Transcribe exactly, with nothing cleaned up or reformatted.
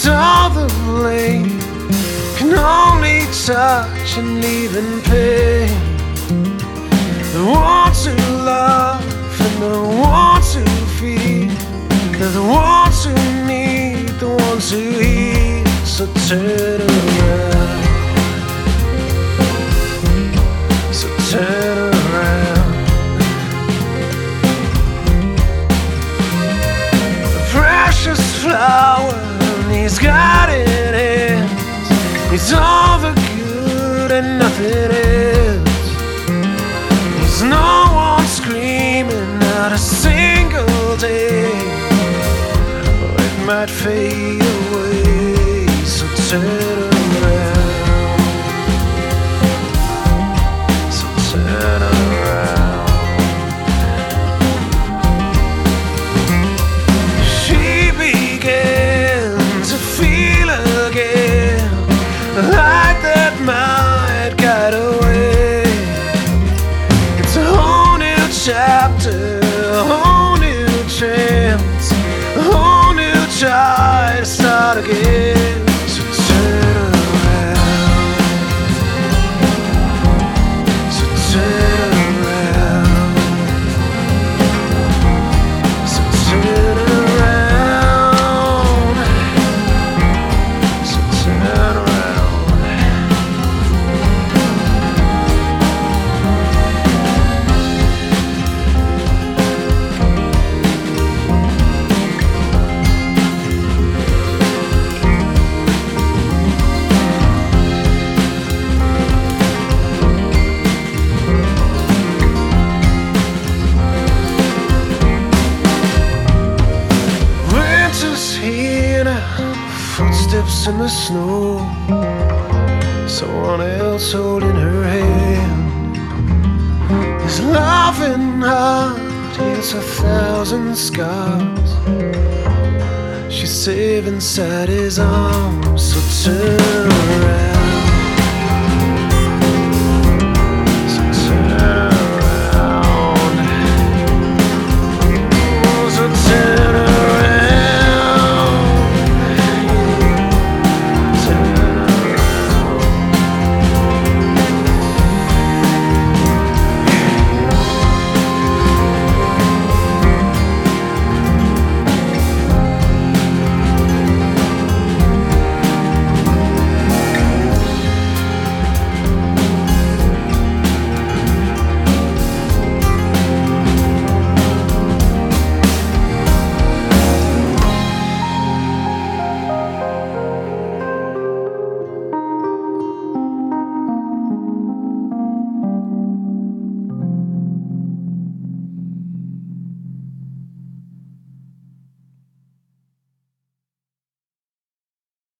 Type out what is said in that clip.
'cause all the blame can only touch and leave in pain the ones who love and the ones who feel. They're the ones who need, the ones who heal. So turn around, so turn around. A precious flower, and he's got it in. He's all the good and nothing else. There's no one screaming out a single day. It might fade away, so turn around, so turn around. She began to feel again, like that might guide away. It's a whole new chapter, a whole new chance, a whole new try to start again. So turn around, so turn around, so turn around, so turn around. Footsteps in the snow, someone else holding her hand. His loving heart heals a thousand scars. She's safe inside his arms, so turn around.